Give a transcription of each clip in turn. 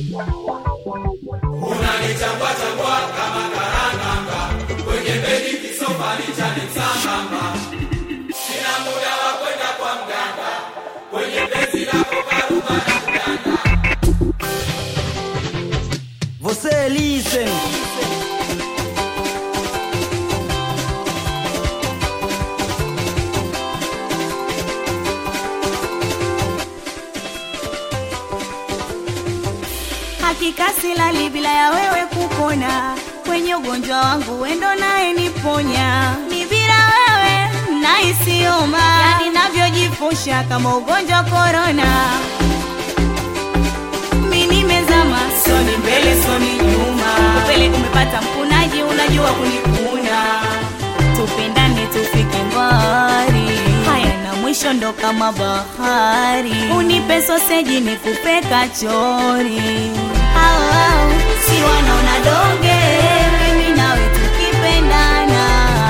Unanichambua chambua kama karanga, kwenye bedi kisofa nichane msambamba. Sina muda wa kwenda kwa mganga, kwenye bezi lako karuba na mganga. Você listen. Hakika silali bila ya wewe kupona, kwenye ugonjwa wangu wendo naye niponya. Ni bila wewe naisioma, yani navyojifusha kama ugonjwa corona. Mimi nimezama, soni mbele soni nyuma, upele umepata mkunaji unajua kunikuna. Tupendane tufike mbali, haya na mwisho ndo kama bahari. Unipe soseji nikupe kachori, si wanaona donge, mimi nawe tukipendana.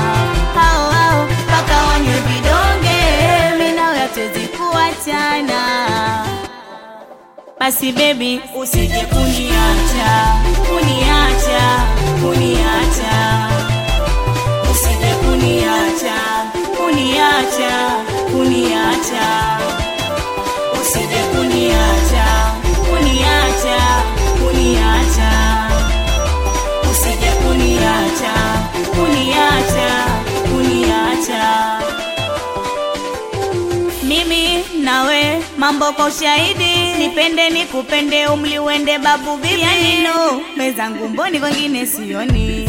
Paka wanywe vidonge, mimi nawe hatuwezi kuachana. Basi baby usije kuniacha, kuniacha, kuniacha. Usije kuniacha, kuniacha, kuniacha. Usije kuniacha, kuniacha, kuniacha. Usije kuniacha, kuniacha, kuniacha. Mimi nawe mambo kwa ushahidi, nipende nikupende umli uende babu bibi. Yani no, mezangu mboni wengine sioni.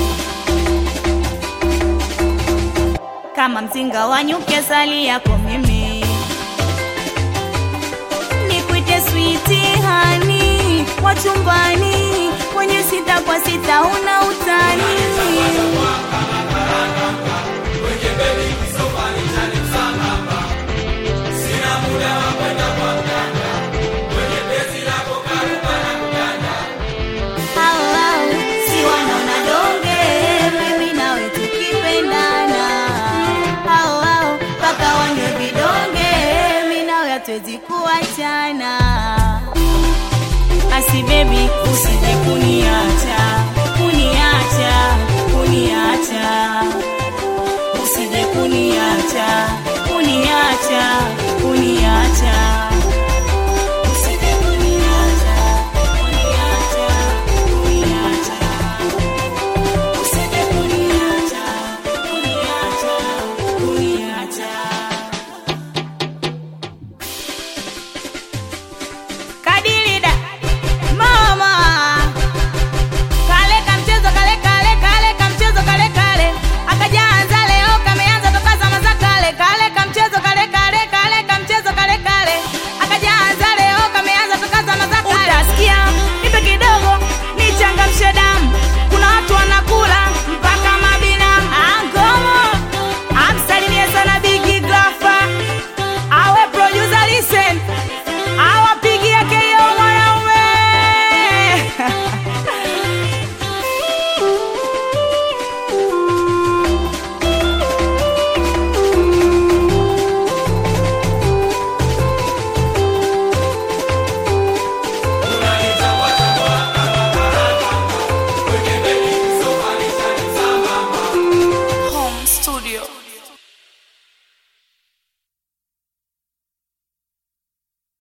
Kama mzinga wa nyuke sali yako mimi, nikuite sweetie honey, wachumbani kwenye sita kwa sita una utani.